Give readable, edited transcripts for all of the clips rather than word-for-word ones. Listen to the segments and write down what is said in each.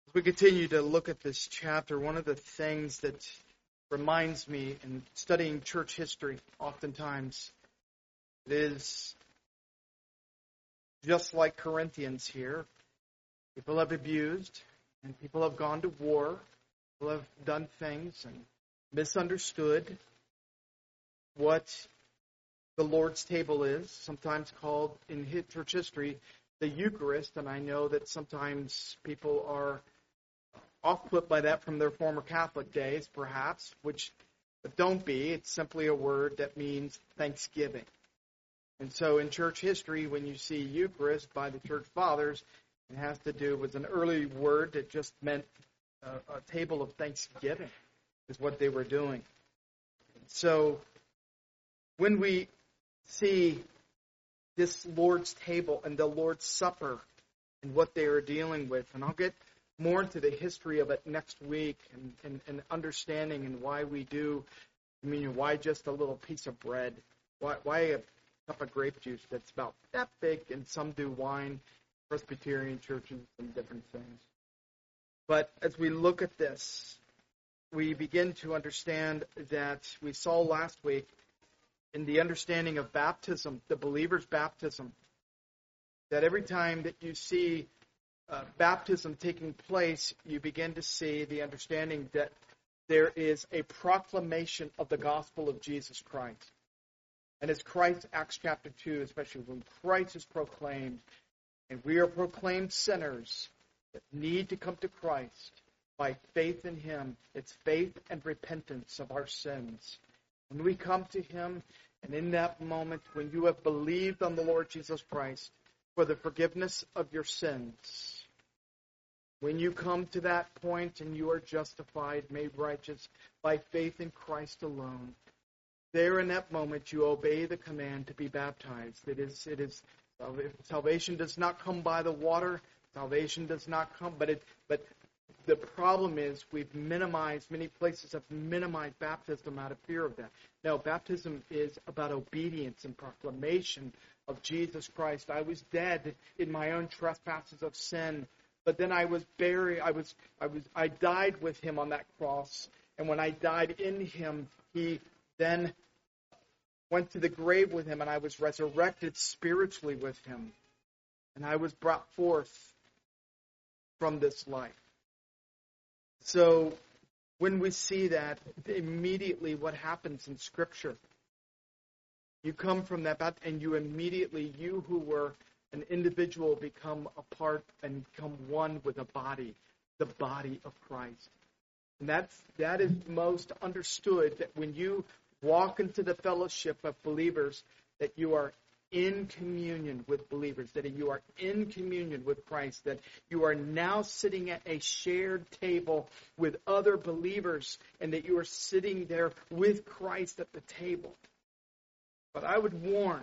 As we continue to look at this chapter, one of the things that reminds me in studying church history oftentimes is just like Corinthians here, people have abused and people have gone to war, people have done things and misunderstood what the Lord's table is, sometimes called in church history the Eucharist, and I know that sometimes people are off-put by that from their former Catholic days, perhaps, but don't be. It's simply a word that means thanksgiving. And so in church history, when you see Eucharist by the church fathers, it has to do with an early word that just meant a table of thanksgiving is what they were doing. So when we see this Lord's table and the Lord's Supper and what they are dealing with, and I'll get more into the history of it next week and understanding and why we do communion, why just a little piece of bread, why a cup of grape juice that's about that big, and some do wine, Presbyterian churches, and different things. But as we look at this, we begin to understand that we saw last week in the understanding of baptism, the believer's baptism, that every time that you see baptism taking place, you begin to see the understanding that there is a proclamation of the gospel of Jesus Christ. And as Christ, Acts chapter 2, especially when Christ is proclaimed, and we are proclaimed sinners that need to come to Christ by faith in Him, it's faith and repentance of our sins. When we come to Him, and in that moment, when you have believed on the Lord Jesus Christ for the forgiveness of your sins, when you come to that point and you are justified, made righteous by faith in Christ alone, there in that moment you obey the command to be baptized. Salvation does not come by the water. Salvation does not come, but the problem is many places have minimized baptism out of fear of that. No, baptism is about obedience and proclamation of Jesus Christ. I was dead in my own trespasses of sin, but then I was buried. I died with Him on that cross, and when I died in Him, He then went to the grave with Him, and I was resurrected spiritually with Him, and I was brought forth from this life. So when we see that, immediately what happens in Scripture, you come from that, and you who were an individual become a part and become one with a body, the body of Christ. And that is most understood, that when you walk into the fellowship of believers, that you are in communion with believers, that you are in communion with Christ, that you are now sitting at a shared table with other believers, and that you are sitting there with Christ at the table. But I would warn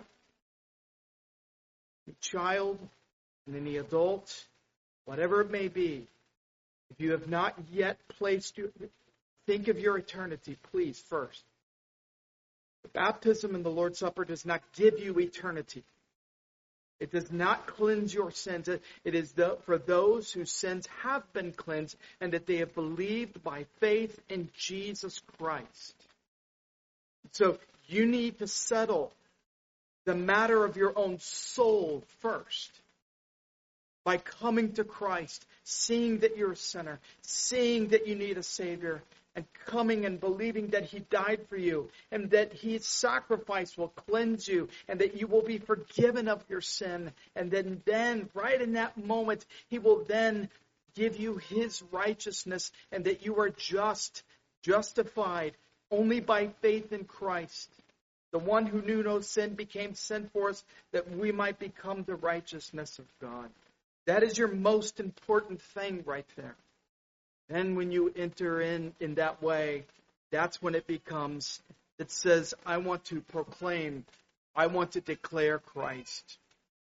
the child and any adult, whatever it may be, if you have not yet think of your eternity, please, first. The baptism and the Lord's Supper does not give you eternity. It does not cleanse your sins. It is for those whose sins have been cleansed and that they have believed by faith in Jesus Christ. So you need to settle the matter of your own soul first by coming to Christ, seeing that you're a sinner, seeing that you need a Savior, and coming and believing that He died for you, and that His sacrifice will cleanse you, and that you will be forgiven of your sin. And then right in that moment, He will then give you His righteousness, and that you are justified only by faith in Christ. The one who knew no sin became sin for us, that we might become the righteousness of God. That is your most important thing right there. Then when you enter in that way, that's when it says, I want to proclaim, I want to declare Christ.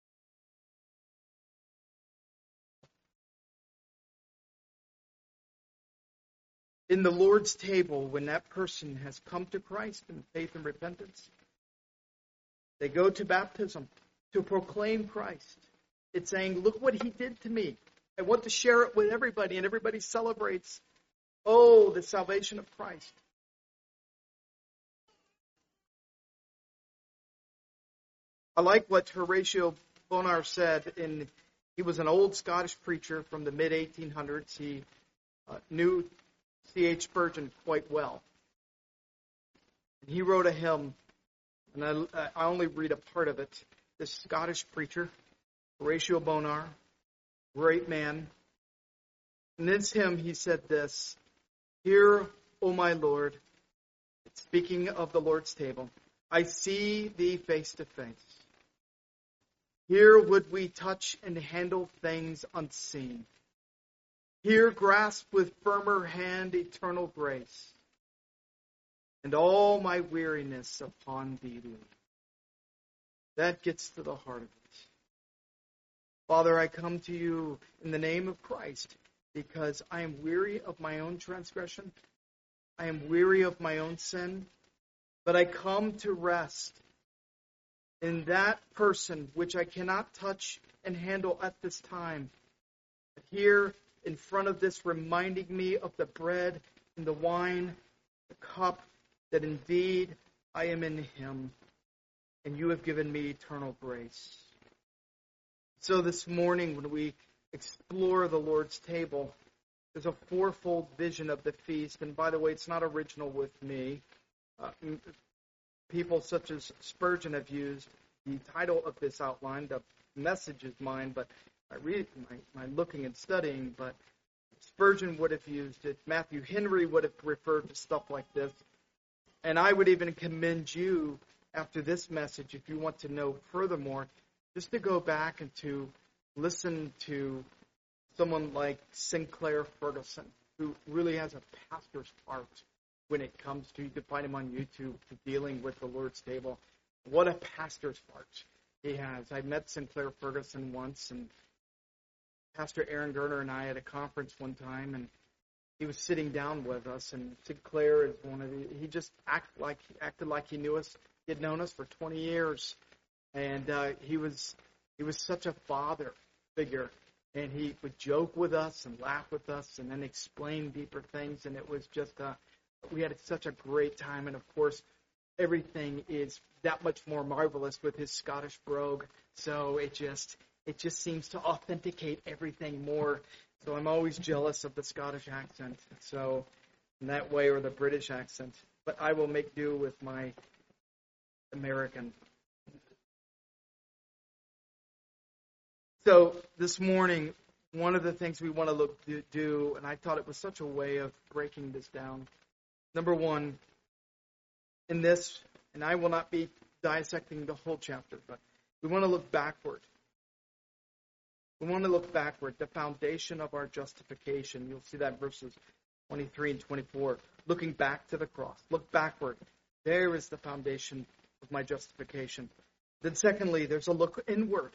In the Lord's table, when that person has come to Christ in faith and repentance, they go to baptism to proclaim Christ. It's saying, look what He did to me. I want to share it with everybody, and everybody celebrates, oh, the salvation of Christ. I like what Horatio Bonar said. He was an old Scottish preacher from the mid-1800s. He knew C.H. Spurgeon quite well. And he wrote a hymn, and I only read a part of it. This Scottish preacher, Horatio Bonar, great man. In this hymn, he said this, "Here, O my Lord," speaking of the Lord's table, "I see thee face to face. Here would we touch and handle things unseen. Here grasp with firmer hand eternal grace, and all my weariness upon thee lay." That gets to the heart of it. Father, I come to you in the name of Christ because I am weary of my own transgression. I am weary of my own sin, but I come to rest in that person which I cannot touch and handle at this time. But here in front of this, reminding me of the bread and the wine, the cup, that indeed I am in him, and you have given me eternal grace. So this morning, when we explore the Lord's table, there's a fourfold vision of the feast. And by the way, it's not original with me. People such as Spurgeon have used the title of this outline. The message is mine, but I read my looking and studying. But Spurgeon would have used it. Matthew Henry would have referred to stuff like this. And I would even commend you, after this message, if you want to know furthermore, just to go back and to listen to someone like Sinclair Ferguson, who really has a pastor's heart when it comes to, you can find him on YouTube, to dealing with the Lord's table. What a pastor's heart he has. I met Sinclair Ferguson once, and Pastor Aaron Gerner and I at a conference one time, and he was sitting down with us, and Sinclair is he just acted like he knew us. He had known us for 20 years, and he was such a father figure, and he would joke with us and laugh with us and then explain deeper things, and it was just, we had such a great time. And of course, everything is that much more marvelous with his Scottish brogue, so it just seems to authenticate everything more. So I'm always jealous of the Scottish accent, so in that way, or the British accent. But I will make do with my American. So this morning, one of the things we want to do, and I thought it was such a way of breaking this down. Number one, in this, and I will not be dissecting the whole chapter, but we want to look backward. We want to look backward, the foundation of our justification. You'll see that in verses 23 and 24. Looking back to the cross. Look backward. There is the foundation of my justification. Then secondly, there's a look inward.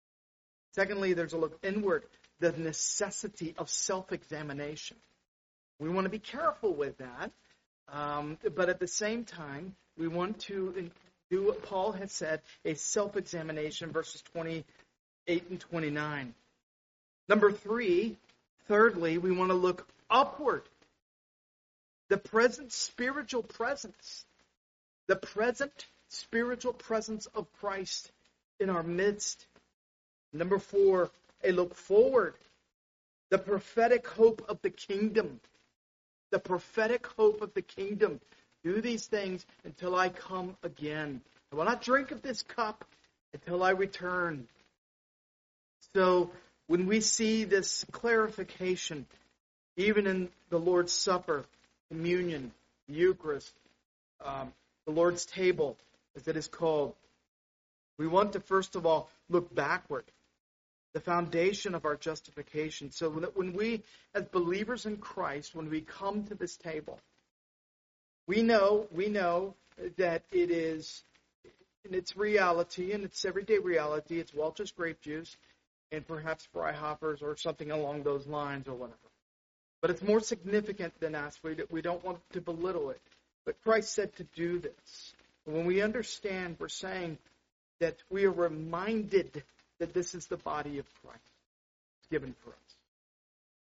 The necessity of self-examination. We want to be careful with that. But at the same time, we want to do what Paul has said, a self-examination, verses 28 and 29. Number three, thirdly, we want to look upward. The present spiritual presence. The present spiritual presence of Christ in our midst. Number four, a look forward. The prophetic hope of the kingdom. The prophetic hope of the kingdom. Do these things until I come again. I will not drink of this cup until I return. So when we see this clarification, even in the Lord's Supper, communion, the Eucharist, the Lord's table, as it is called, we want to first of all look backward. The foundation of our justification. So when we, as believers in Christ, when we come to this table, we know that it is, in its reality, in its everyday reality, it's Welch's grape juice and perhaps fry hoppers or something along those lines or whatever. But it's more significant than us. We don't want to belittle it. But Christ said to do this. When we understand, we're saying that we are reminded that this is the body of Christ. It's given for us.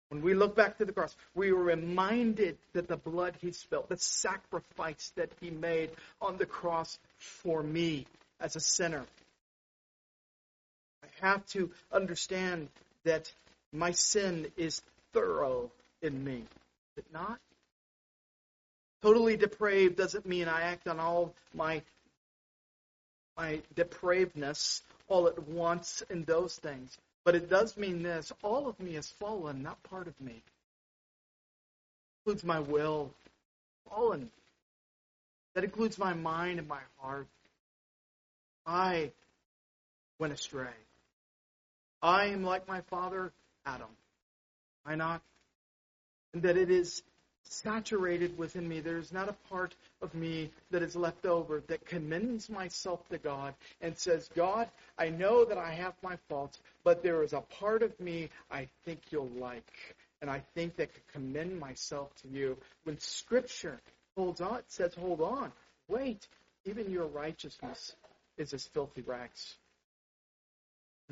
When we look back to the cross, we are reminded that the blood he spilled, the sacrifice that he made on the cross for me as a sinner. I have to understand that my sin is thorough in me. Is it not? Totally depraved doesn't mean I act on all my depravedness all at once in those things. But it does mean this: all of me is fallen, not part of me. Includes my will, fallen. That includes my mind and my heart. I went astray. I am like my father Adam. Am I not? And that it is saturated within me. There is not a part of me that is left over that commends myself to God and says, God, I know that I have my faults, but there is a part of me I think you'll like. And I think that could commend myself to you. When Scripture holds on, it says, hold on, wait, even your righteousness is as filthy rags. I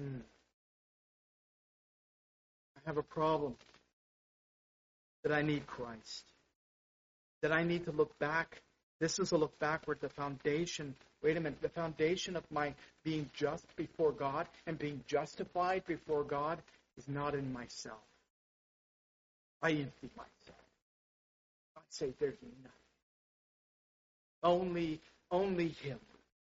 have a problem. That I need Christ. That I need to look back. This is a look backward. The foundation, wait a minute, the foundation of my being just before God and being justified before God is not in myself. I empty myself. God say there's nothing. Only Him.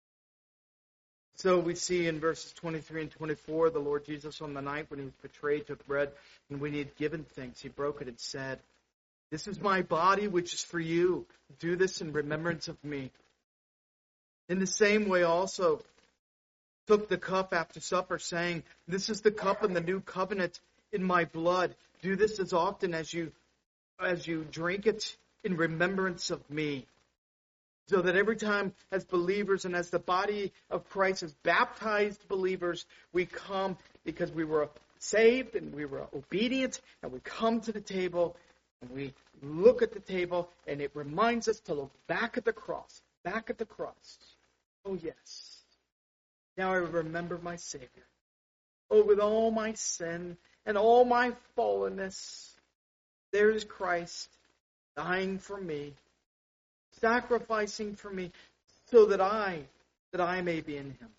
So we see in verses 23 and 24, the Lord Jesus on the night when he was betrayed took bread, and when he had given thanks, he broke it and said, this is my body, which is for you. Do this in remembrance of me. In the same way also took the cup after supper, saying, this is the cup in the new covenant in my blood. Do this as often as you drink it in remembrance of me. So that every time as believers and as the body of Christ, as baptized believers, we come because we were saved and we were obedient, and we come to the table and we look at the table, and it reminds us to look back at the cross. Back at the cross. Oh, yes. Now I remember my Savior. Oh, with all my sin and all my fallenness, there is Christ dying for me, sacrificing for me, so that I may be in Him.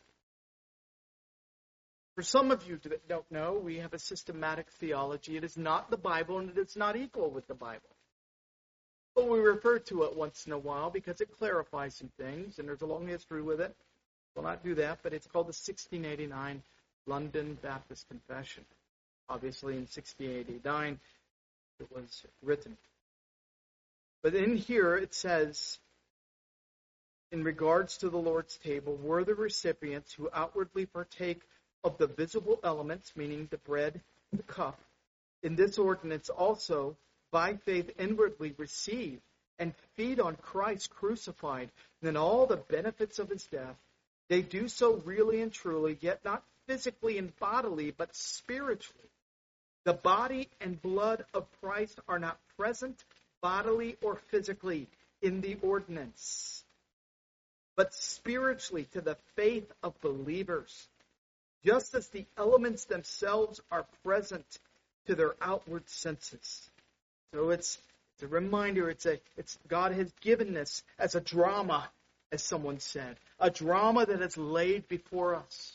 For some of you that don't know, we have a systematic theology. It is not the Bible, and it is not equal with the Bible. But we refer to it once in a while because it clarifies some things, and there's a long history with it. We'll not do that, but it's called the 1689 London Baptist Confession. Obviously, in 1689, it was written. But in here, it says, in regards to the Lord's table, were the recipients who outwardly partake of the visible elements, meaning the bread and the cup, in this ordinance also, by faith inwardly receive and feed on Christ crucified, and in all the benefits of his death, they do so really and truly, yet not physically and bodily, but spiritually. The body and blood of Christ are not present bodily or physically in the ordinance, but spiritually to the faith of believers, just as the elements themselves are present to their outward senses. So it's a reminder, it's God has given this as a drama, as someone said, a drama that is laid before us.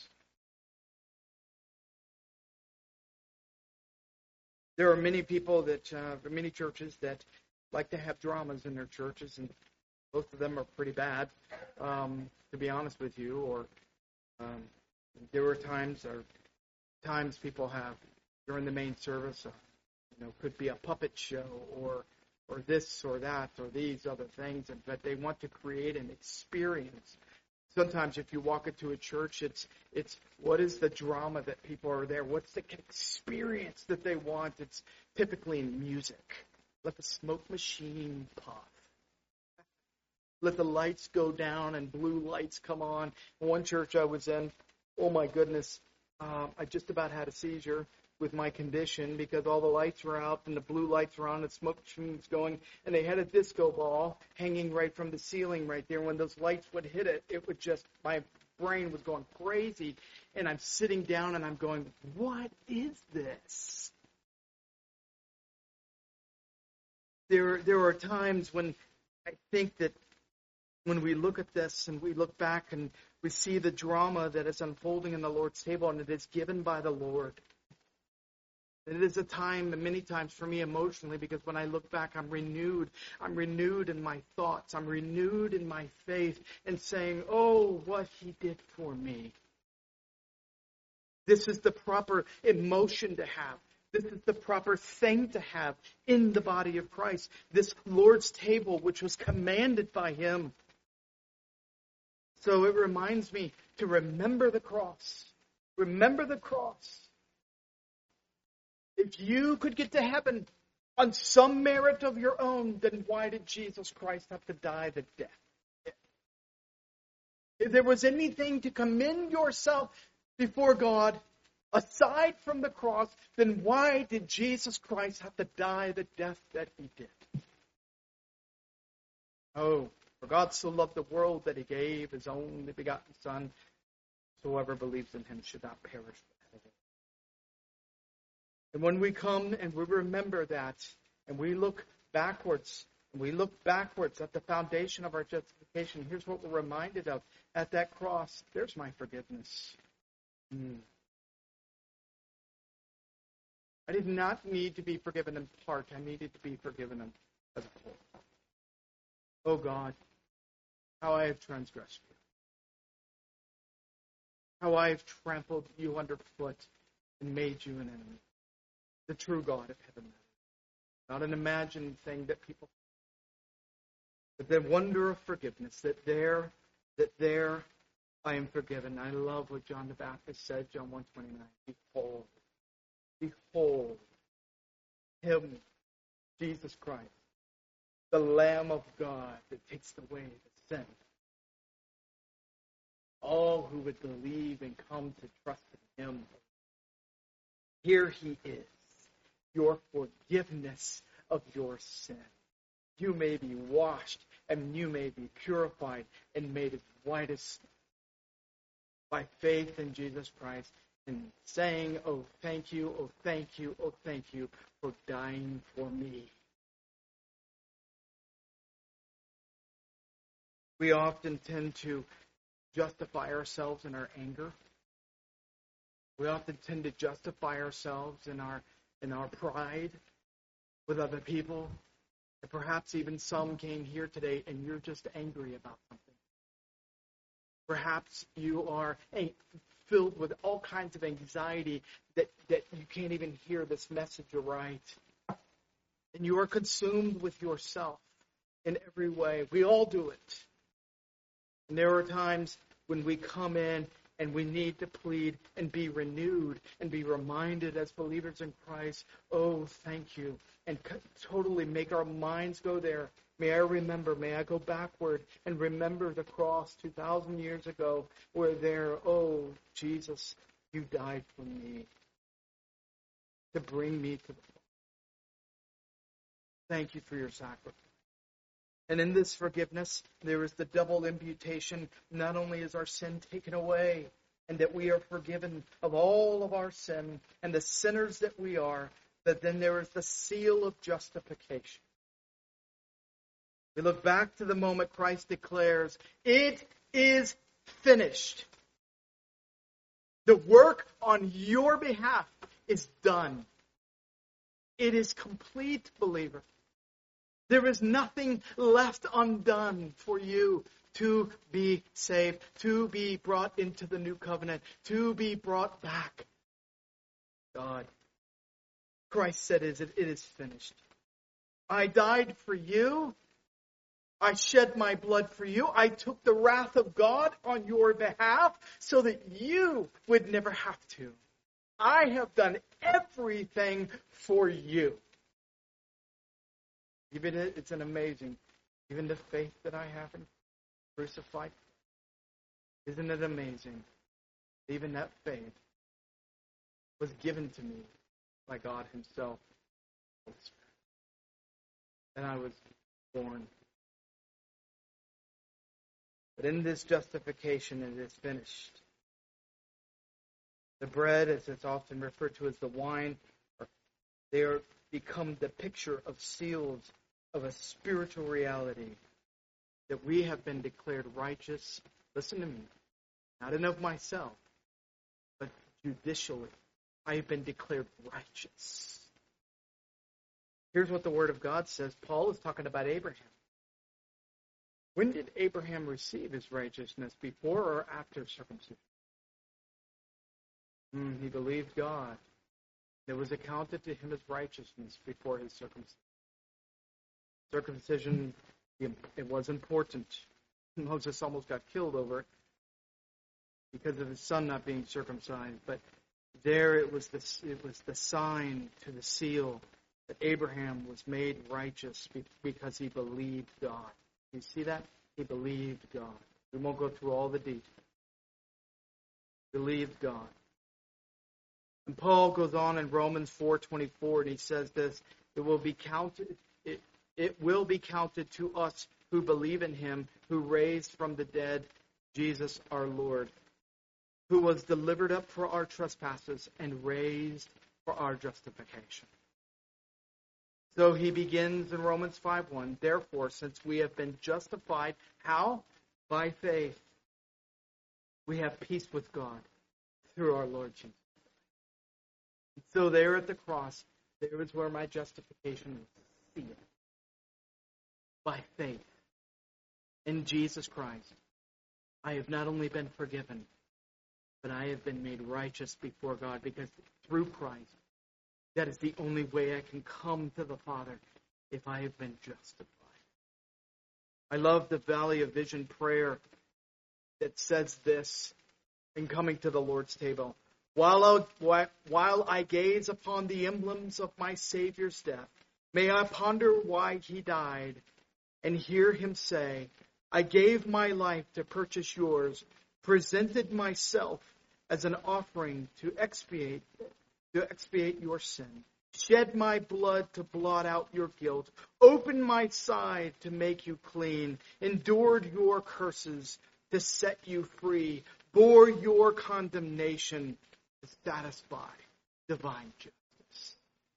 There are many people many churches that like to have dramas in their churches, and most of them are pretty bad, to be honest with you. Or there were times people have during the main service, could be a puppet show or this or that or these other things, but they want to create an experience. Sometimes if you walk into a church, it's what is the drama that people are there? What's the experience that they want? It's typically in music. Let the smoke machine puff. Let the lights go down and blue lights come on. One church I was in, oh my goodness, I just about had a seizure with my condition because all the lights were out and the blue lights were on, the smoke machine was going, and they had a disco ball hanging right from the ceiling right there. When those lights would hit it, it would just, my brain was going crazy, and I'm sitting down and I'm going, what is this? There are times when I think that when we look at this and we look back and we see the drama that is unfolding in the Lord's table, and it is given by the Lord. It is a time, many times for me emotionally, because when I look back, I'm renewed. I'm renewed in my thoughts. I'm renewed in my faith and saying, oh, what he did for me. This is the proper emotion to have. This is the proper thing to have in the body of Christ. This Lord's table, which was commanded by him. So it reminds me to remember the cross. Remember the cross. If you could get to heaven on some merit of your own, then why did Jesus Christ have to die the death? If there was anything to commend yourself before God, aside from the cross, then why did Jesus Christ have to die the death that he did? Oh, for God so loved the world that he gave his only begotten Son, so whoever believes in him should not perish. And when we come and we remember that, and we look backwards at the foundation of our justification, here's what we're reminded of. At that cross, there's my forgiveness. I did not need to be forgiven in part. I needed to be forgiven as a whole. Oh God, how I have transgressed you. How I have trampled you underfoot and made you an enemy. The true God of heaven. Not an imagined thing that people... But the wonder of forgiveness, that there I am forgiven. I love what John the Baptist said, John 1:29. Behold, him, Jesus Christ, the Lamb of God that takes away the sin. All who would believe and come to trust in him. Here he is, your forgiveness of your sin. You may be washed and you may be purified and made as white as snow by faith in Jesus Christ and saying, oh, thank you, oh, thank you, oh, thank you for dying for me. We often tend to justify ourselves in our anger. We often tend to justify ourselves in our pride with other people. And perhaps even some came here today and you're just angry about something. Perhaps you are filled with all kinds of anxiety that you can't even hear this message right. And you are consumed with yourself in every way. We all do it. And there are times when we come in and we need to plead and be renewed and be reminded as believers in Christ, oh, thank you, and totally make our minds go there. May I go backward and remember the cross 2,000 years ago where there, oh, Jesus, you died for me to bring me to the cross. Thank you for your sacrifice. And in this forgiveness, there is the double imputation. Not only is our sin taken away, and that we are forgiven of all of our sin, and the sinners that we are, but then there is the seal of justification. We look back to the moment Christ declares, it is finished. The work on your behalf is done. It is complete, believer. There is nothing left undone for you to be saved, to be brought into the new covenant, to be brought back. God. Christ said it is finished. I died for you. I shed my blood for you. I took the wrath of God on your behalf so that you would never have to. I have done everything for you. Even it's an amazing, even the faith that I have in crucified. Isn't it amazing? Even that faith was given to me by God himself. And I was born. But in this justification, it is finished. The bread, as it's often referred to as the wine, they are become the picture of seals of a spiritual reality that we have been declared righteous. Listen to me. Not in of myself, but judicially. I have been declared righteous. Here's what the Word of God says. Paul is talking about Abraham. When did Abraham receive his righteousness? Before or after circumcision? He believed God. It was accounted to him as righteousness before his circumcision. Circumcision, it was important. Moses almost got killed over it because of his son not being circumcised. But there it was the sign to the seal that Abraham was made righteous because he believed God. You see that? He believed God. We won't go through all the details. Believed God. And Paul goes on in Romans 4:24, and he says this: It will be counted to us who believe in him, who raised from the dead Jesus our Lord, who was delivered up for our trespasses and raised for our justification. So he begins in Romans 5:1. Therefore, since we have been justified, how? By faith, we have peace with God through our Lord Jesus. So there at the cross, there is where my justification is sealed. By faith in Jesus Christ, I have not only been forgiven, but I have been made righteous before God, because through Christ, that is the only way I can come to the Father, if I have been justified. I love the Valley of Vision prayer that says this in coming to the Lord's table. While I gaze upon the emblems of my Savior's death, may I ponder why he died and hear him say, I gave my life to purchase yours, presented myself as an offering to expiate your sin, shed my blood to blot out your guilt, opened my side to make you clean, endured your curses to set you free, bore your condemnation to satisfy divine justice.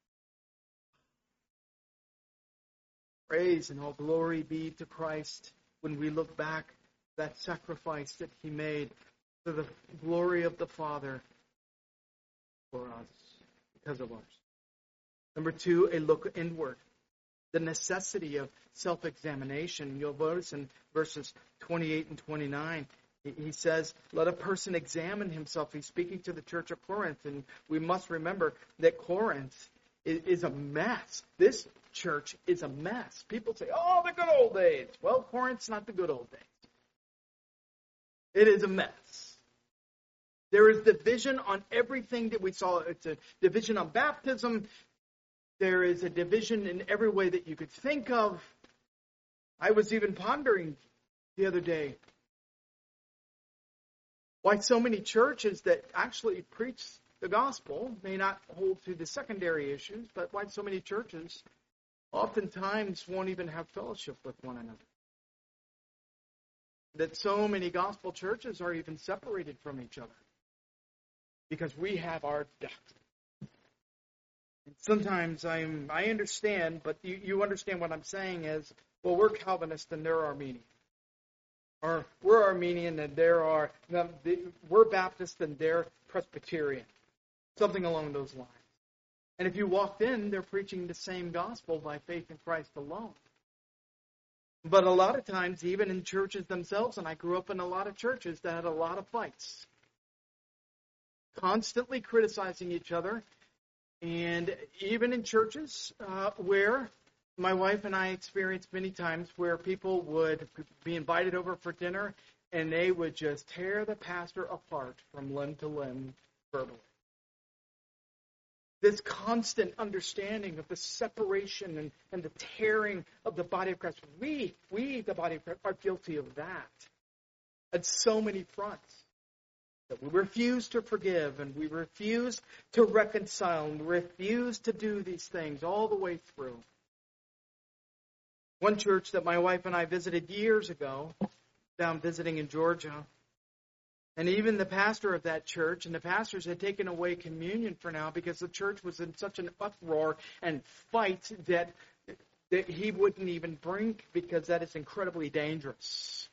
Praise and all glory be to Christ when we look back at that sacrifice that he made to the glory of the Father for us, because of ours. Number 2, a look inward. The necessity of self-examination. You'll notice in verses 28 and 29, he says, let a person examine himself. He's speaking to the church of Corinth, and we must remember that Corinth is a mess. This church is a mess. People say, oh, the good old days. Well, Corinth's not the good old days. It is a mess. There is division on everything that we saw. It's a division on baptism. There is a division in every way that you could think of. I was even pondering the other day why so many churches that actually preach the gospel may not hold to the secondary issues, but why so many churches oftentimes won't even have fellowship with one another. That so many gospel churches are even separated from each other because we have our doctrine. Sometimes I understand, but you understand what I'm saying is, well, we're Calvinist and they're Armenian. Or we're Armenian and we're Baptist and they're Presbyterian. Something along those lines. And if you walked in, they're preaching the same gospel by faith in Christ alone. But a lot of times, even in churches themselves, and I grew up in a lot of churches that had a lot of fights, constantly criticizing each other. And even in churches where my wife and I experienced many times where people would be invited over for dinner and they would just tear the pastor apart from limb to limb verbally. This constant understanding of the separation and the tearing of the body of Christ. We, the body of Christ, are guilty of that at so many fronts. That we refuse to forgive and we refuse to reconcile and we refuse to do these things all the way through. One church that my wife and I visited years ago, down visiting in Georgia, and even the pastor of that church and the pastors had taken away communion for now because the church was in such an uproar and fight that that he wouldn't even bring, because that is incredibly dangerous.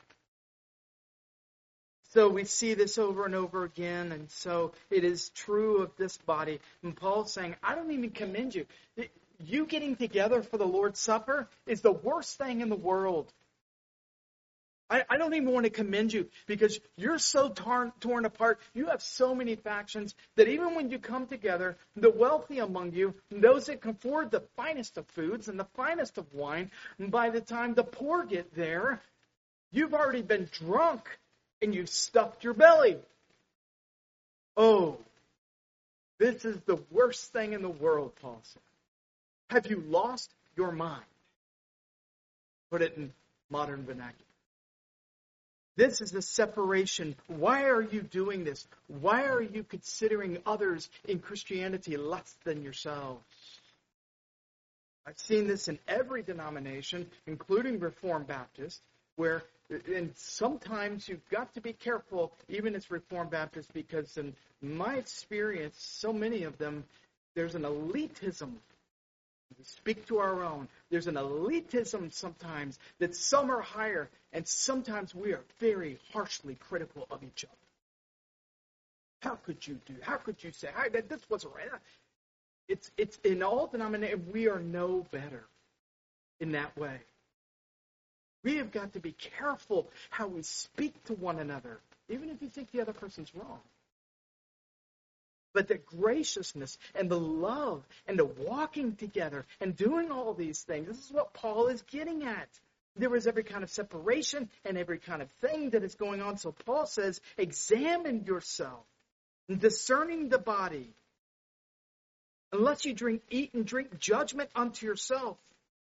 So we see this over and over again, and so it is true of this body. And Paul's saying, I don't even commend you. You getting together for the Lord's Supper is the worst thing in the world. I don't even want to commend you, because you're so torn apart. You have so many factions that even when you come together, the wealthy among you, those that can afford the finest of foods and the finest of wine, and by the time the poor get there, you've already been drunk and you've stuffed your belly. Oh, this is the worst thing in the world, Paul said. Have you lost your mind? Put it in modern vernacular. This is a separation. Why are you doing this? Why are you considering others in Christianity less than yourselves? I've seen this in every denomination, including Reformed Baptist, where, and sometimes you've got to be careful, even as Reformed Baptist, because in my experience, so many of them, there's an elitism. We speak to our own. There's an elitism sometimes that some are higher, and sometimes we are very harshly critical of each other. How could you do? How could you say this wasn't right? It's in all denominations. We are no better in that way. We have got to be careful how we speak to one another, even if you think the other person's wrong. But the graciousness and the love and the walking together and doing all these things, this is what Paul is getting at. There is every kind of separation and every kind of thing that is going on. So Paul says, examine yourself, discerning the body. Unless you eat and drink judgment unto yourself.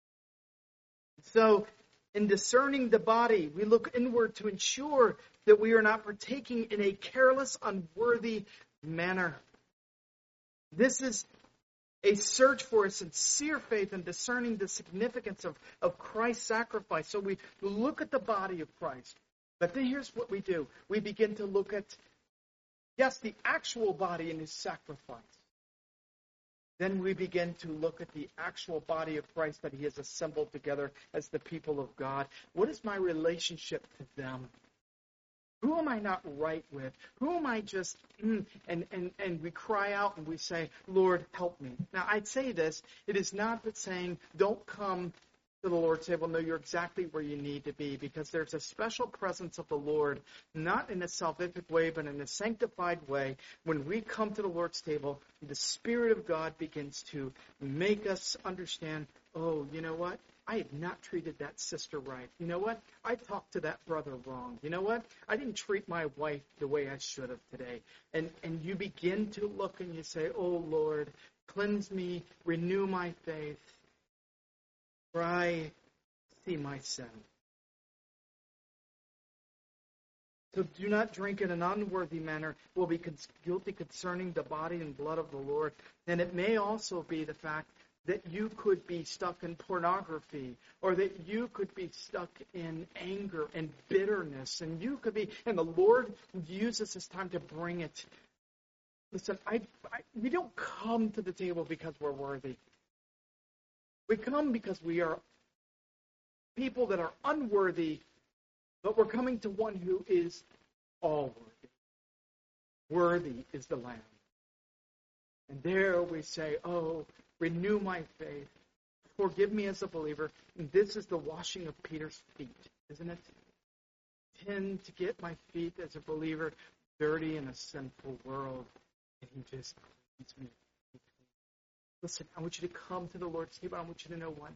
So in discerning the body, we look inward to ensure that we are not partaking in a careless, unworthy manner. This is a search for a sincere faith in discerning the significance of Christ's sacrifice. So we look at the body of Christ. But then here's what we do. We begin to look at, yes, the actual body and his sacrifice. Then we begin to look at the actual body of Christ that he has assembled together as the people of God. What is my relationship to them? Who am I not right with? Who am I just, and we cry out and we say, Lord, help me. Now, I'd say this. It is not that saying, don't come to the Lord's table. No, you're exactly where you need to be, because there's a special presence of the Lord, not in a salvific way, but in a sanctified way. When we come to the Lord's table, the Spirit of God begins to make us understand, oh, you know what? I have not treated that sister right. You know what? I talked to that brother wrong. You know what? I didn't treat my wife the way I should have today. And you begin to look and you say, oh, Lord, cleanse me, renew my faith, for I see my sin. So do not drink in an unworthy manner, will be guilty concerning the body and blood of the Lord. And it may also be the fact that you could be stuck in pornography, or that you could be stuck in anger and bitterness, and you could be, and the Lord uses this time to bring it. Listen, we don't come to the table because we're worthy. We come because we are people that are unworthy, but we're coming to one who is all worthy. Worthy is the Lamb. And there we say, oh, renew my faith. Forgive me as a believer. And this is the washing of Peter's feet, isn't it? Tend to get my feet as a believer dirty in a sinful world. And he just cleans me. Listen, I want you to come to the Lord's table. I want you to know one.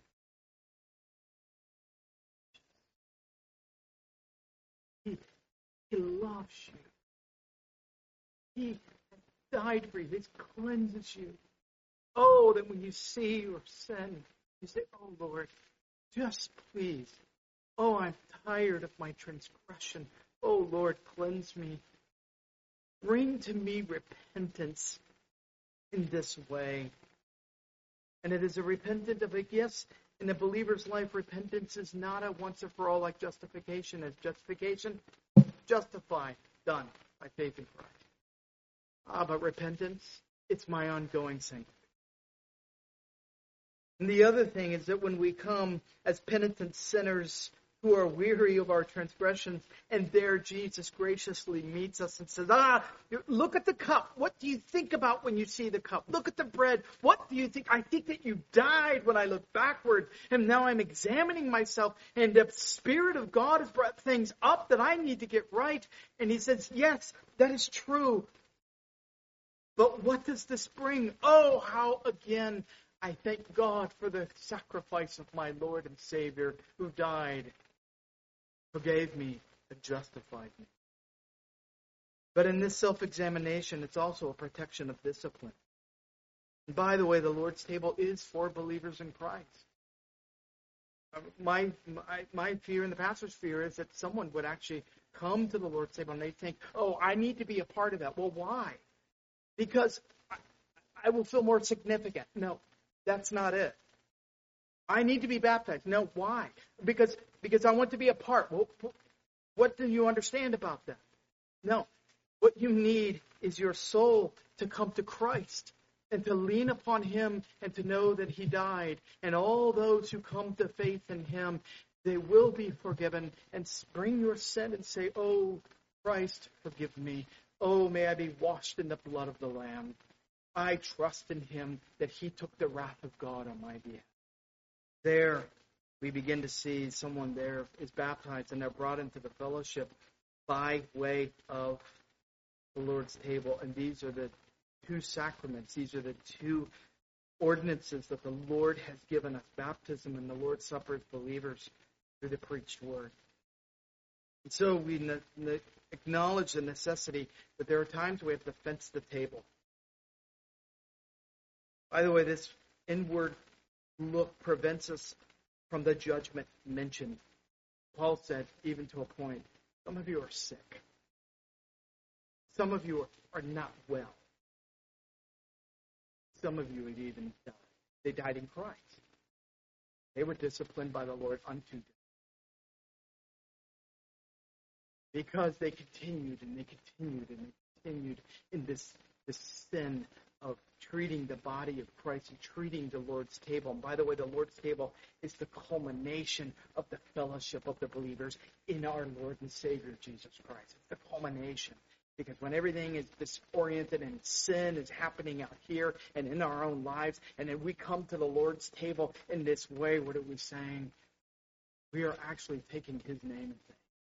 He loves you. He died for you. He cleanses you. Oh, that when you see your sin, you say, oh, Lord, just please. Oh, I'm tired of my transgression. Oh, Lord, cleanse me. Bring to me repentance in this way. And it is a repentance of a yes. In the believer's life, repentance is not a once and for all like justification. As justification, justified, done by faith in Christ. But repentance, it's my ongoing sanctification. And the other thing is that when we come as penitent sinners who are weary of our transgressions, and there Jesus graciously meets us and says, look at the cup. What do you think about when you see the cup? Look at the bread. What do you think? I think that you died when I look backward, and now I'm examining myself, and the Spirit of God has brought things up that I need to get right. And he says, yes, that is true. But what does this bring? Oh, how again I thank God for the sacrifice of my Lord and Savior who died, forgave me, and justified me. But in this self-examination, it's also a protection of discipline. And by the way, the Lord's table is for believers in Christ. My fear and the pastor's fear is that someone would actually come to the Lord's table and they think, oh, I need to be a part of that. Well, why? Because I will feel more significant. No, that's not it. I need to be baptized. No, why? Because I want to be a part. Well, what do you understand about that? No. What you need is your soul to come to Christ and to lean upon Him and to know that He died. And all those who come to faith in Him, they will be forgiven. And bring your sin and say, oh, Christ, forgive me. Oh, may I be washed in the blood of the Lamb. I trust in Him that He took the wrath of God on my behalf. There, we begin to see someone there is baptized and they're brought into the fellowship by way of the Lord's table. And these are the two sacraments. These are the two ordinances that the Lord has given us, baptism and the Lord's Supper as believers through the preached word. And so we acknowledge the necessity that there are times we have to fence the table. By the way, this inward look prevents us from the judgment mentioned. Paul said, even to a point, some of you are sick. Some of you are not well. Some of you had even died. They died in Christ. They were disciplined by the Lord unto death. Because they continued and they continued and they continued in this sin of treating the body of Christ and treating the Lord's table. And by the way, the Lord's table is the culmination of the fellowship of the believers in our Lord and Savior, Jesus Christ. It's the culmination. Because when everything is disoriented and sin is happening out here and in our own lives, and then we come to the Lord's table in this way, what are we saying? We are actually taking His name in vain.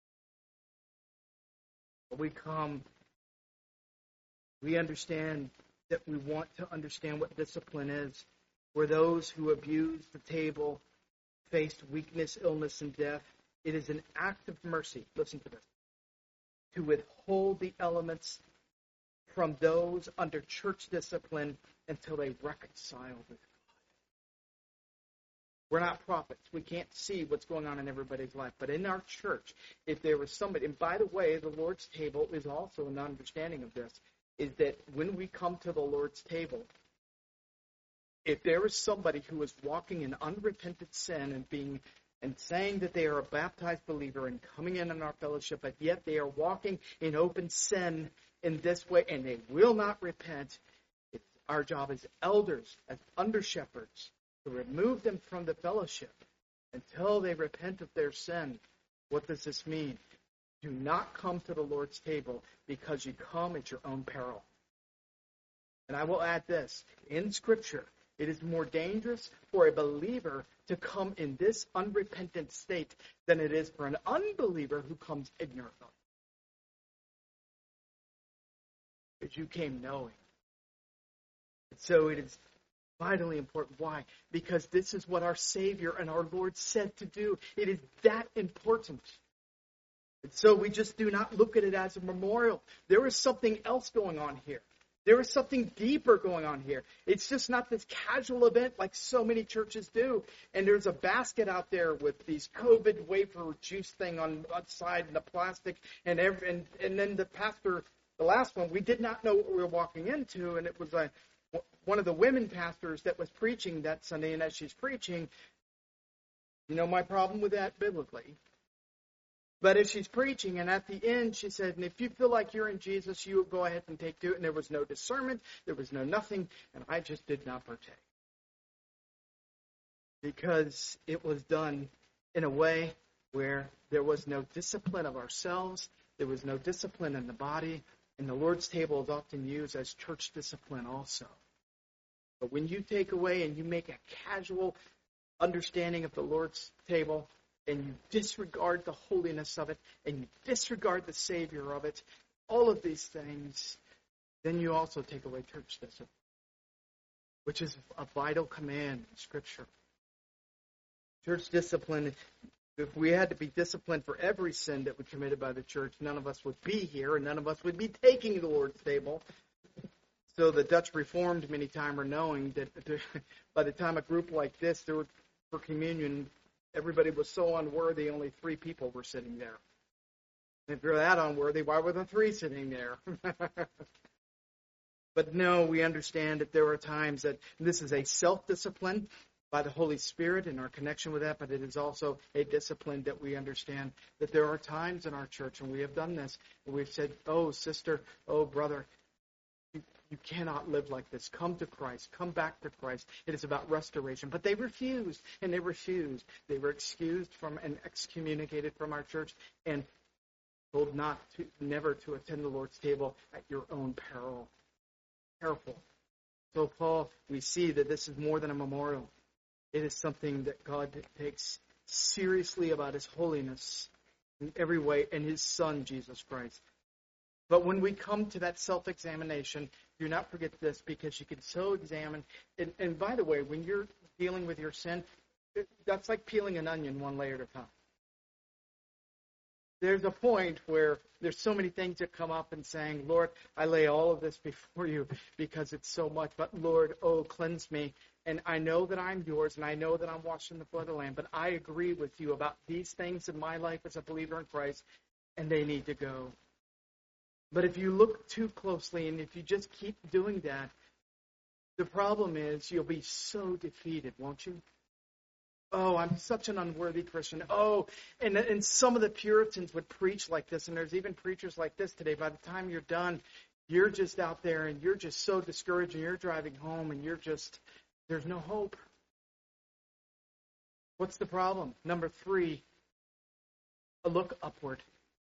When we come, we understand that we want to understand what discipline is. Where those who abuse the table faced weakness, illness, and death, it is an act of mercy. Listen to this. To withhold the elements from those under church discipline until they reconcile with God. We're not prophets. We can't see what's going on in everybody's life. But in our church, if there was somebody, and by the way, the Lord's table is also an understanding of this, is that when we come to the Lord's table, if there is somebody who is walking in unrepentant sin and saying that they are a baptized believer and coming in our fellowship, but yet they are walking in open sin in this way and they will not repent, it's our job as elders, as under-shepherds, to remove them from the fellowship until they repent of their sin. What does this mean? Do not come to the Lord's table because you come at your own peril. And I will add this. In Scripture, it is more dangerous for a believer to come in this unrepentant state than it is for an unbeliever who comes ignorantly. Because you came knowing. And so it is vitally important. Why? Because this is what our Savior and our Lord said to do. It is that important. And so we just do not look at it as a memorial. There is something else going on here. There is something deeper going on here. It's just not this casual event like so many churches do. And there's a basket out there with these COVID wafer juice thing on one side and the plastic. And then the pastor, the last one, we did not know what we were walking into. And it was one of the women pastors that was preaching that Sunday. And as she's preaching, you know my problem with that biblically. But as she's preaching, and at the end, she said, and if you feel like you're in Jesus, you will go ahead and take to it. And there was no discernment. There was no nothing. And I just did not partake. because it was done in a way where there was no discipline of ourselves, there was no discipline in the body, and the Lord's table is often used as church discipline also. But when you take away and you make a casual understanding of the Lord's table, and you disregard the holiness of it, and you disregard the Savior of it, all of these things, then you also take away church discipline, which is a vital command in Scripture. Church discipline, if we had to be disciplined for every sin that was committed by the church, none of us would be here, and none of us would be taking the Lord's table. So the Dutch Reformed many times are knowing that by the time a group like this, there would, for communion, everybody was so unworthy, only 3 people were sitting there. If you're that unworthy, why were the 3 sitting there? But no, we understand that there are times that this is a self-discipline by the Holy Spirit and our connection with that, but it is also a discipline that we understand that there are times in our church, and we have done this, and we've said, oh, sister, oh, brother, you cannot live like this. Come to Christ. Come back to Christ. It is about restoration. But they refused, and they refused. They were excused from and excommunicated from our church and told never to attend the Lord's table at your own peril. Careful. So, Paul, we see that this is more than a memorial. It is something that God takes seriously about His holiness in every way, and His Son, Jesus Christ. But when we come to that self-examination, do not forget this, because you can so examine. And by the way, when you're dealing with your sin, that's like peeling an onion one layer at a time. There's a point where there's so many things that come up and saying, Lord, I lay all of this before you because it's so much. But Lord, oh, cleanse me. And I know that I'm yours, and I know that I'm washed in the blood of the Lamb. But I agree with you about these things in my life as a believer in Christ, and they need to go. But if you look too closely and if you just keep doing that, the problem is you'll be so defeated, won't you? Oh, I'm such an unworthy Christian. Oh, and some of the Puritans would preach like this, and there's even preachers like this today. By the time you're done, you're just out there and you're just so discouraged, and you're driving home and there's no hope. What's the problem? Number 3, a look upward.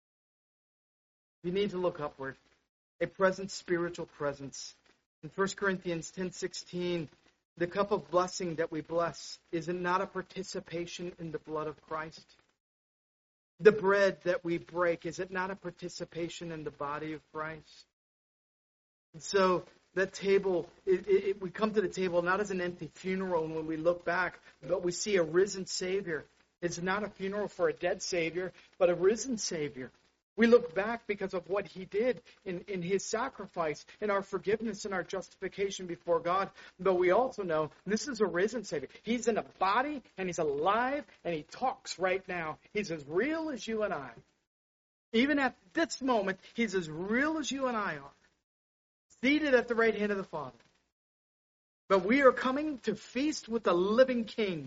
You need to look upward. A present spiritual presence. In 1 Corinthians 10:16, the cup of blessing that we bless, is it not a participation in the blood of Christ? The bread that we break, is it not a participation in the body of Christ? And so that table, we come to the table not as an empty funeral when we look back, but we see a risen Savior. It's not a funeral for a dead Savior, but a risen Savior. We look back because of what He did in His sacrifice, in our forgiveness and our justification before God. But we also know this is a risen Savior. He's in a body, and He's alive, and He talks right now. He's as real as you and I. Even at this moment, He's as real as you and I are. Seated at the right hand of the Father. But we are coming to feast with the living King.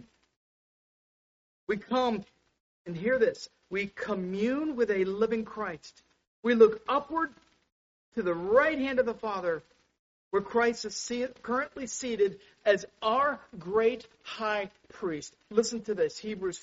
We come, and hear this, we commune with a living Christ. We look upward to the right hand of the Father, where Christ is currently seated as our great high priest. Listen to this, Hebrews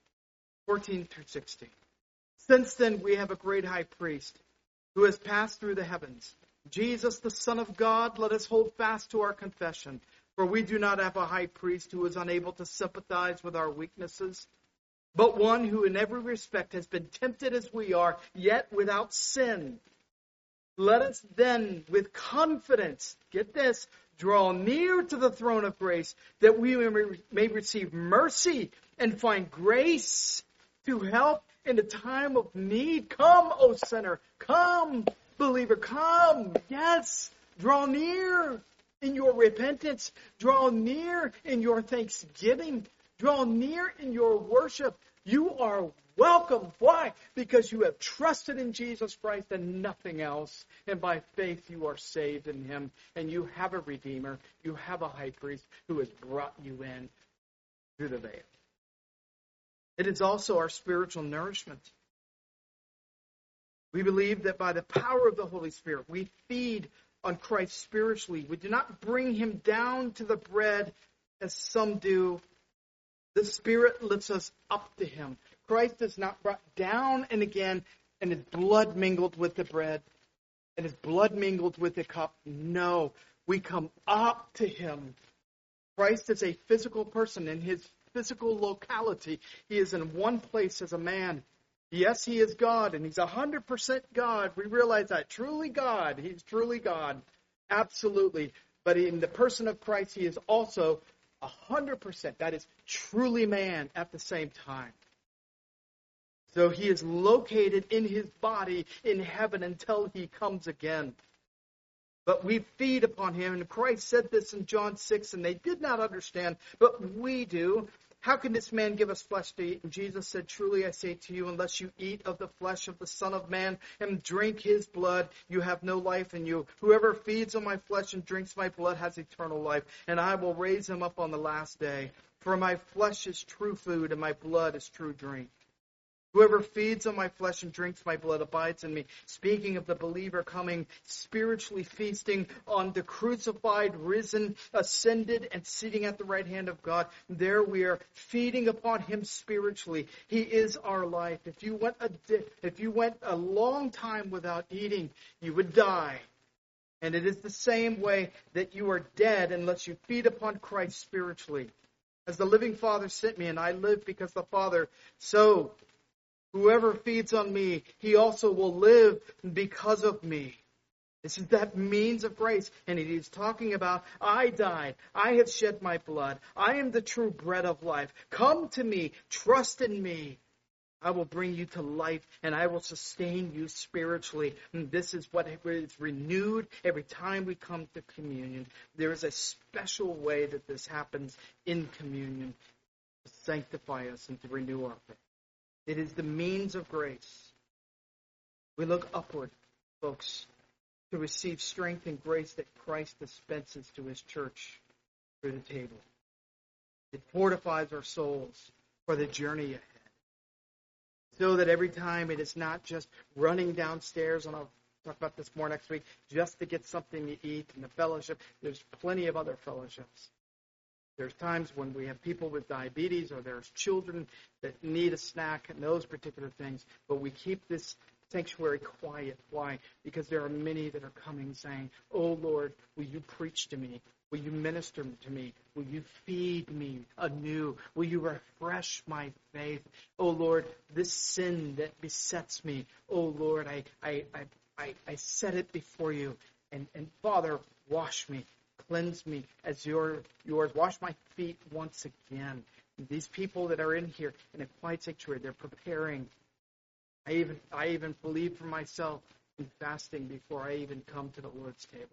4:14-16. Since then we have a great high priest who has passed through the heavens, Jesus, the Son of God. Let us hold fast to our confession, for we do not have a high priest who is unable to sympathize with our weaknesses, but one who in every respect has been tempted as we are, yet without sin. Let us then, with confidence, get this, draw near to the throne of grace, that we may receive mercy and find grace to help in a time of need. Come, O sinner. Come, believer. Come. Yes. Draw near in your repentance. Draw near in your thanksgiving. Draw near in your worship. You are welcome. Why? Because you have trusted in Jesus Christ and nothing else. And by faith you are saved in Him. And you have a Redeemer. You have a high priest who has brought you in through the veil. It is also our spiritual nourishment. We believe that by the power of the Holy Spirit, we feed on Christ spiritually. We do not bring Him down to the bread as some do, The Spirit lifts us up to him. Christ is not brought down and again, and his blood mingled with the bread, and his blood mingled with the cup. No, we come up to him. Christ is a physical person in his physical locality. He is in one place as a man. Yes, he is God, and he's 100% God. We realize that. Truly God. He's truly God. Absolutely. But in the person of Christ, he is also 100%. That is truly man at the same time. So he is located in his body in heaven until he comes again. But we feed upon him. And Christ said this in John 6, and they did not understand, but we do. How can this man give us flesh to eat? And Jesus said, truly I say to you, unless you eat of the flesh of the Son of Man and drink his blood, you have no life in you. Whoever feeds on my flesh and drinks my blood has eternal life, and I will raise him up on the last day. For my flesh is true food, and my blood is true drink. Whoever feeds on my flesh and drinks my blood abides in me. Speaking of the believer coming, spiritually feasting on the crucified, risen, ascended, and sitting at the right hand of God. There we are feeding upon him spiritually. He is our life. If you went a long time without eating, you would die. And it is the same way that you are dead unless you feed upon Christ spiritually. As the living Father sent me, and I live because the Father, so whoever feeds on me, he also will live because of me. This is that means of grace. And he's talking about, I died. I have shed my blood. I am the true bread of life. Come to me. Trust in me. I will bring you to life, and I will sustain you spiritually. And this is what is renewed every time we come to communion. There is a special way that this happens in communion to sanctify us and to renew our faith. It is the means of grace. We look upward, folks, to receive strength and grace that Christ dispenses to his church through the table. It fortifies our souls for the journey ahead. So that every time it is not just running downstairs, and I'll talk about this more next week, just to get something to eat and the fellowship. There's plenty of other fellowships. There's times when we have people with diabetes, or there's children that need a snack and those particular things. But we keep this sanctuary quiet. Why? Because there are many that are coming saying, oh Lord, will you preach to me? Will you minister to me? Will you feed me anew? Will you refresh my faith? Oh Lord, this sin that besets me, oh Lord, I set it before you. And Father, wash me. Cleanse me as yours. Wash my feet once again. These people that are in here in a quiet sanctuary, they're preparing. I even believe for myself in fasting before I even come to the Lord's table.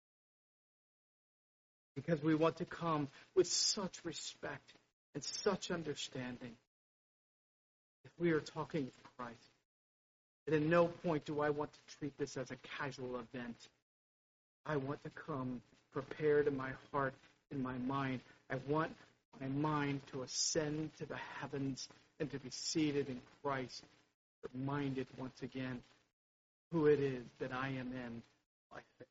Because we want to come with such respect and such understanding. If we are talking of Christ, and at no point do I want to treat this as a casual event. I want to come prepared in my heart, in my mind. I want my mind to ascend to the heavens and to be seated in Christ, reminded once again who it is that I am in by faith.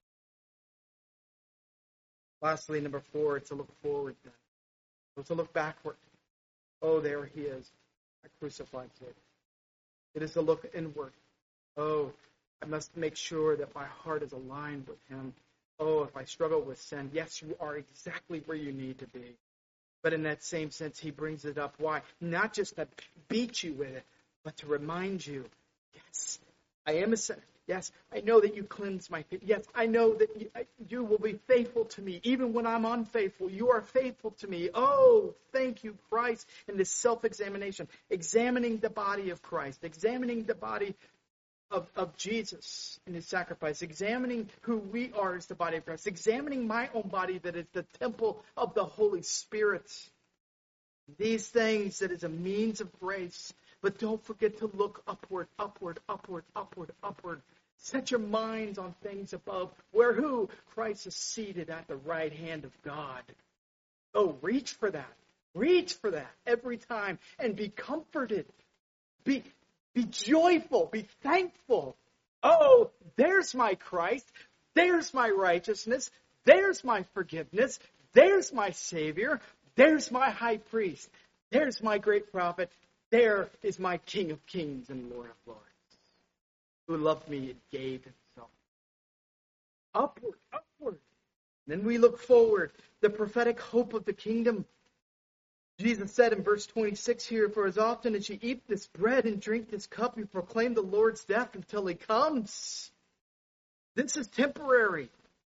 Lastly, number 4, it's a look forward then. It's a look backward. Oh, there he is, a crucified Savior. It is a look inward. Oh, I must make sure that my heart is aligned with him. Oh, if I struggle with sin, yes, you are exactly where you need to be. But in that same sense, he brings it up. Why? Not just to beat you with it, but to remind you, yes, I am a sinner. Yes, I know that you cleanse my feet. Yes, I know that you will be faithful to me. Even when I'm unfaithful, you are faithful to me. Oh, thank you, Christ. In this self-examination, examining the body of Christ, examining the body of Jesus in his sacrifice, examining who we are as the body of Christ, examining my own body that is the temple of the Holy Spirit. These things that is a means of grace. But don't forget to look upward, upward, upward, upward, upward. Set your minds on things above, where who? Christ is seated at the right hand of God. Oh, reach for that. Reach for that every time and be comforted. Be joyful. Be thankful. Oh, there's my Christ. There's my righteousness. There's my forgiveness. There's my Savior. There's my high priest. There's my great prophet. There is my King of kings and Lord of lords, who loved me and gave himself. Upward, upward. Then we look forward, the prophetic hope of the kingdom. Jesus said in verse 26 here, for as often as you eat this bread and drink this cup, you proclaim the Lord's death until he comes. This is temporary.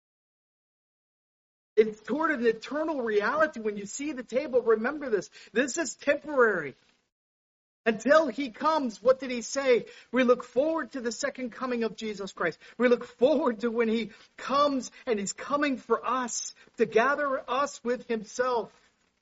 It's toward an eternal reality. When you see the table, remember this. This is temporary. Until he comes, what did he say? We look forward to the second coming of Jesus Christ. We look forward to when he comes, and he's coming for us to gather us with himself.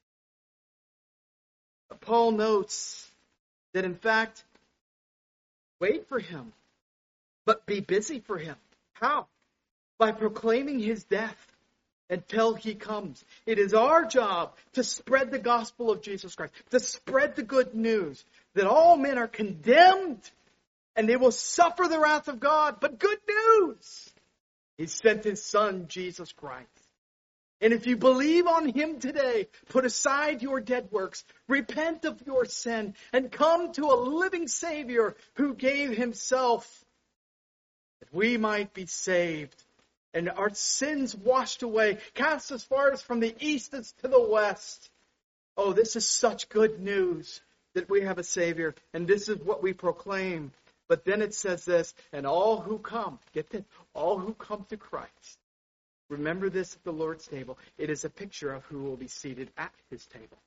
Paul notes that, in fact, wait for him, but be busy for him. How? By proclaiming his death until he comes. It is our job to spread the gospel of Jesus Christ, to spread the good news that all men are condemned and they will suffer the wrath of God. But good news! He sent his Son, Jesus Christ. And if you believe on him today, put aside your dead works, repent of your sin, and come to a living Savior who gave himself that we might be saved and our sins washed away, cast as far as from the east as to the west. Oh, this is such good news that we have a Savior, and this is what we proclaim. But then it says this, and all who come, get this, all who come to Christ, remember this at the Lord's table. It is a picture of who will be seated at his table.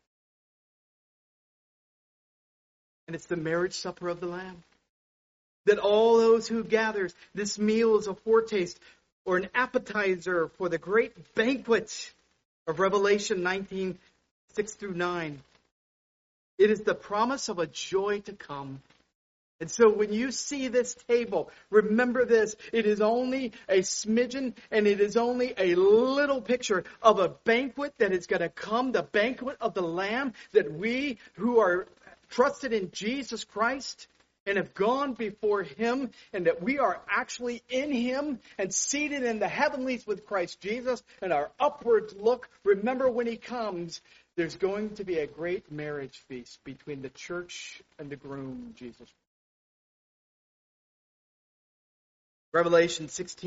And it's the marriage supper of the Lamb. That all those who gathers, this meal is a foretaste or an appetizer for the great banquet of Revelation 19, 6 through 9. It is the promise of a joy to come. And so when you see this table, remember this. It is only a smidgen and it is only a little picture of a banquet that is going to come, the banquet of the Lamb, that we who are trusted in Jesus Christ and have gone before him, and that we are actually in him and seated in the heavenlies with Christ Jesus, and our upward look. Remember when he comes, there's going to be a great marriage feast between the church and the groom, Jesus. Revelation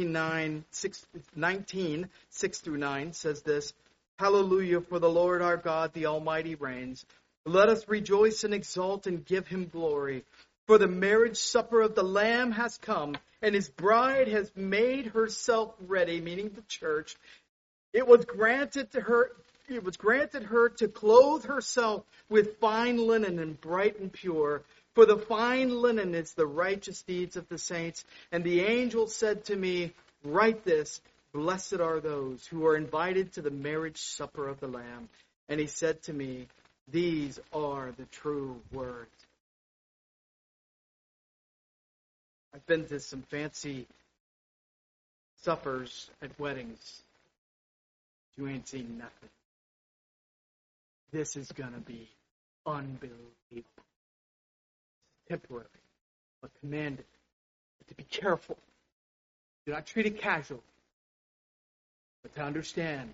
19, 6 through 9 says this, Hallelujah, for the Lord our God, the Almighty reigns. Let us rejoice and exult and give him glory. For the marriage supper of the Lamb has come, and his bride has made herself ready, meaning the church. It was granted her to clothe herself with fine linen and bright and pure. For the fine linen is the righteous deeds of the saints. And the angel said to me, Write this, blessed are those who are invited to the marriage supper of the Lamb. And he said to me, These are the true words. I've been to some fancy suppers at weddings. You ain't seen nothing. This is going to be unbelievable. Temporary, but commanded. But to be careful. Do not treat it casual. But to understand,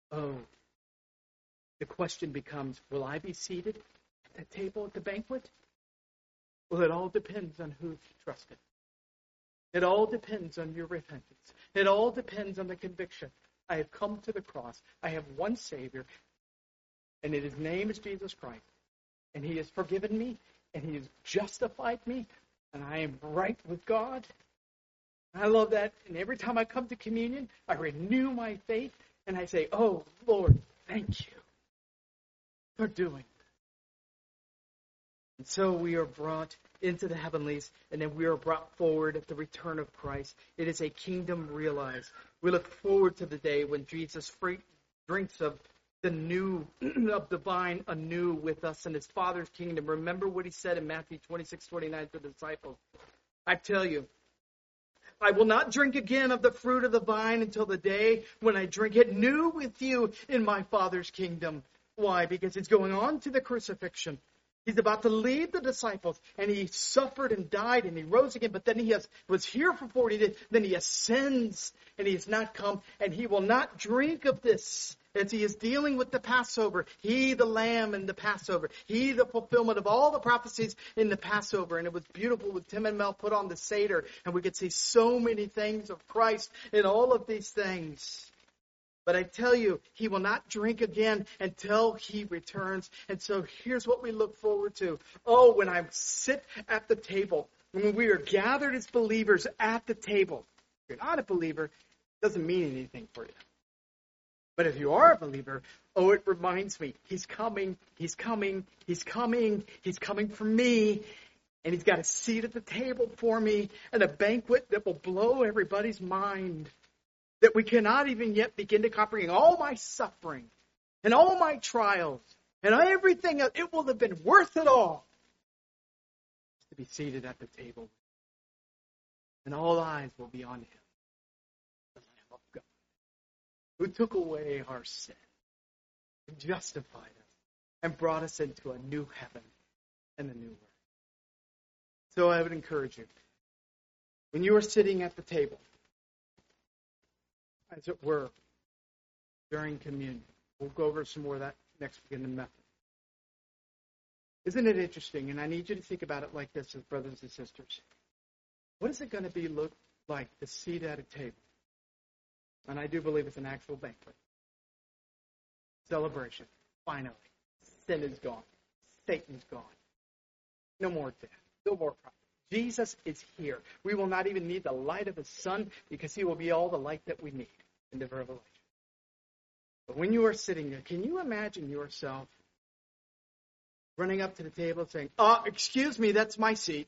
the question becomes, will I be seated at the table at the banquet? Well, it all depends on who you trusted. It all depends on your repentance. It all depends on the conviction. I have come to the cross. I have one Savior, and his name is Jesus Christ. And he has forgiven me, and he has justified me, and I am right with God. I love that. And every time I come to communion, I renew my faith, and I say, Oh, Lord, thank you for doing that. And so we are brought into the heavenlies, and then we are brought forward at the return of Christ. It is a kingdom realized. We look forward to the day when Jesus drinks of the new of the vine anew with us in his Father's kingdom. Remember what he said in Matthew 26:29 to the disciples. I tell you, I will not drink again of the fruit of the vine until the day when I drink it new with you in my Father's kingdom. Why? Because it's going on to the crucifixion. He's about to leave the disciples, and he suffered and died, and he rose again, but then he was here for 40 days. Then he ascends, and he has not come, and he will not drink of this as he is dealing with the Passover. He, the lamb in the Passover. He, the fulfillment of all the prophecies in the Passover. And it was beautiful with Tim and Mel put on the Seder, and we could see so many things of Christ in all of these things. But I tell you, he will not drink again until he returns. And so here's what we look forward to. Oh, when I sit at the table, when we are gathered as believers at the table. If you're not a believer, it doesn't mean anything for you. But if you are a believer, oh, it reminds me, he's coming, he's coming, he's coming, he's coming for me. And he's got a seat at the table for me and a banquet that will blow everybody's mind. That we cannot even yet begin to comprehend. All my suffering and all my trials and everything else, it will have been worth it all to be seated at the table. And all eyes will be on him, the Lamb of God, who took away our sin and justified us and brought us into a new heaven and a new earth. So I would encourage you, when you are sitting at the table, as it were, during communion. We'll go over some more of that next week in the method. Isn't it interesting? And I need you to think about it like this as brothers and sisters. What is it going to be look like to seat at a table? And I do believe it's an actual banquet. Celebration. Finally. Sin is gone. Satan's gone. No more death. No more problem. Jesus is here. We will not even need the light of the sun because he will be all the light that we need in the Revelation. But when you are sitting there, can you imagine yourself running up to the table and saying, excuse me, that's my seat.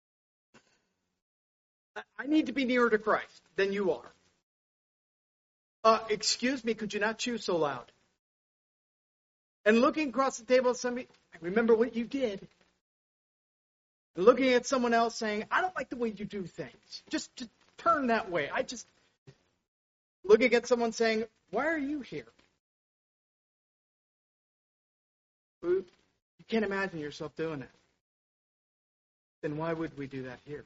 I need to be nearer to Christ than you are. Excuse me, could you not chew so loud? And looking across the table at somebody, remember what you did. Looking at someone else saying, I don't like the way you do things. Just turn that way. Looking at someone saying, why are you here? You can't imagine yourself doing it. Then why would we do that here?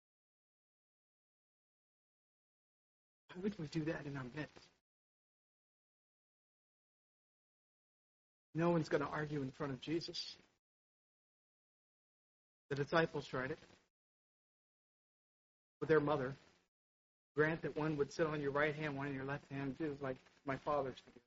Why would we do that in our midst? No one's going to argue in front of Jesus. The disciples tried it with their mother. Grant that one would sit on your right hand, one on your left hand, just like my fathers did.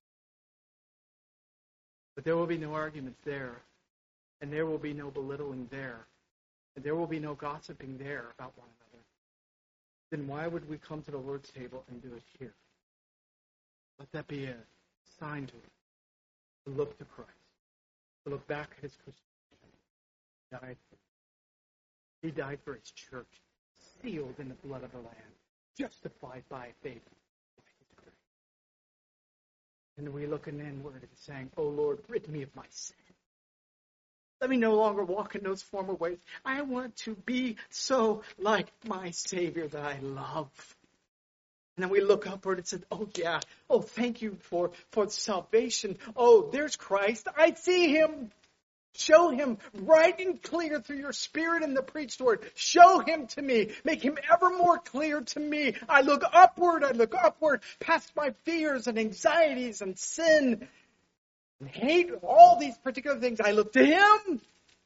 But there will be no arguments there, and there will be no belittling there, and there will be no gossiping there about one another. Then why would we come to the Lord's table and do it here? Let that be a sign to us to look to Christ, to look back at his crucifixion. He died for us. He died for his church, sealed in the blood of the Lamb, justified by faith by his grace. And we look inward and saying, oh Lord, rid me of my sin. Let me no longer walk in those former ways. I want to be so like my Savior that I love. And then we look upward and say, oh yeah, oh thank you for salvation. Oh, there's Christ. I see him. Show him right and clear through your Spirit in the preached word. Show him to me. Make him ever more clear to me. I look upward past my fears and anxieties and sin and hate, all these particular things. I look to him.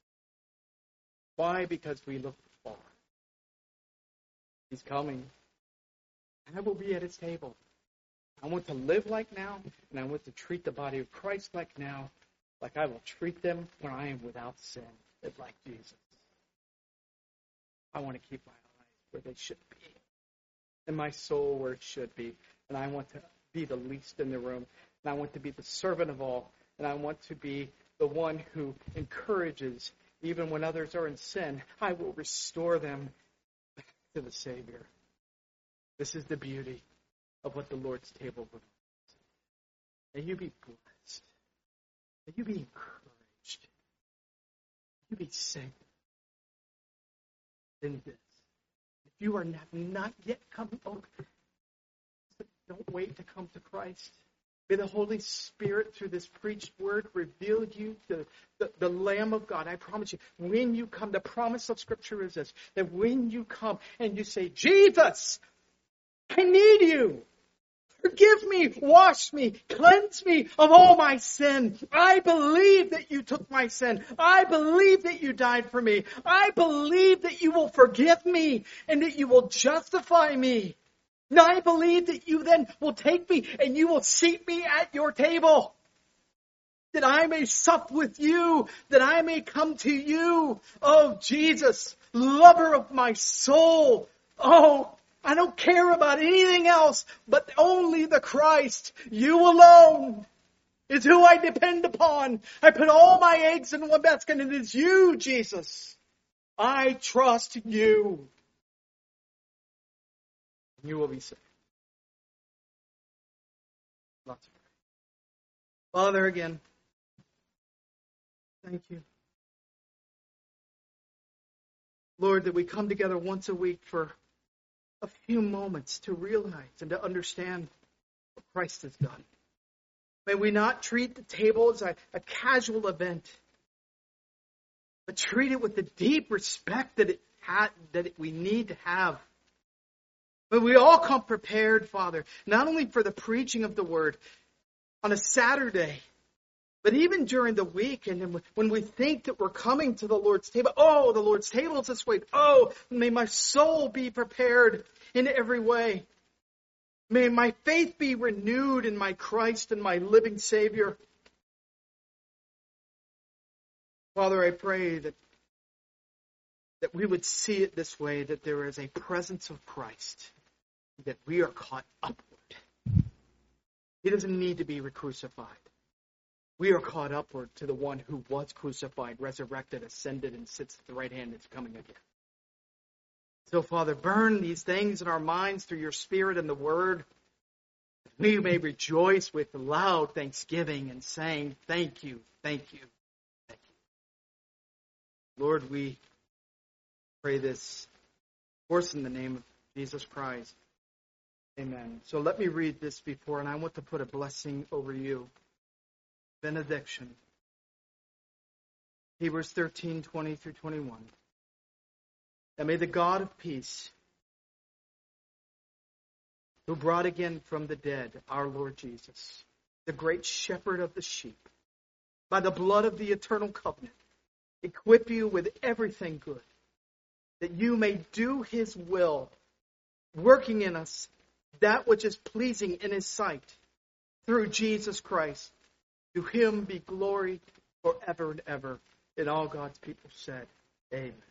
Why? Because we look far. He's coming. And I will be at his table. I want to live like now, and I want to treat the body of Christ like now. Like I will treat them when I am without sin, like Jesus. I want to keep my eyes where they should be, and my soul where it should be. And I want to be the least in the room, and I want to be the servant of all, and I want to be the one who encourages, even when others are in sin. I will restore them back to the Savior. This is the beauty of what the Lord's table provides. May you be blessed. May you be encouraged. May you be safe in this. If you are not yet come, don't wait to come to Christ. May the Holy Spirit, through this preached word, reveal you to the Lamb of God. I promise you, when you come, the promise of Scripture is this, that when you come and you say, Jesus, I need you. Forgive me, wash me, cleanse me of all my sin. I believe that you took my sin. I believe that you died for me. I believe that you will forgive me and that you will justify me. And I believe that you then will take me and you will seat me at your table. That I may sup with you, that I may come to you. Oh, Jesus, lover of my soul. Oh, I don't care about anything else, but only the Christ. You alone is who I depend upon. I put all my eggs in one basket, and it is you, Jesus. I trust you. You will be saved. Lots of prayer. Father, again, thank you. Lord, that we come together once a week for a few moments to realize and to understand what Christ has done. May we not treat the table as a casual event, but treat it with the deep respect that we need to have. May we all come prepared, Father, not only for the preaching of the word on a Saturday, but even during the week, and when we think that we're coming to the Lord's table, oh, the Lord's table is this way. Oh, may my soul be prepared in every way. May my faith be renewed in my Christ and my living Savior. Father, I pray that we would see it this way, that there is a presence of Christ, that we are caught upward. He doesn't need to be crucified. We are caught upward to the one who was crucified, resurrected, ascended, and sits at the right hand and is coming again. So, Father, burn these things in our minds through your Spirit and the Word. We may rejoice with loud thanksgiving and saying, thank you, thank you, thank you. Lord, we pray this, of course, in the name of Jesus Christ. Amen. So let me read this before, and I want to put a blessing over you. Benediction. Hebrews 13:20 through 21. And may the God of peace, who brought again from the dead our Lord Jesus, the great shepherd of the sheep, by the blood of the eternal covenant, equip you with everything good, that you may do his will, working in us that which is pleasing in his sight, through Jesus Christ. To him be glory forever and ever. And all God's people said, amen.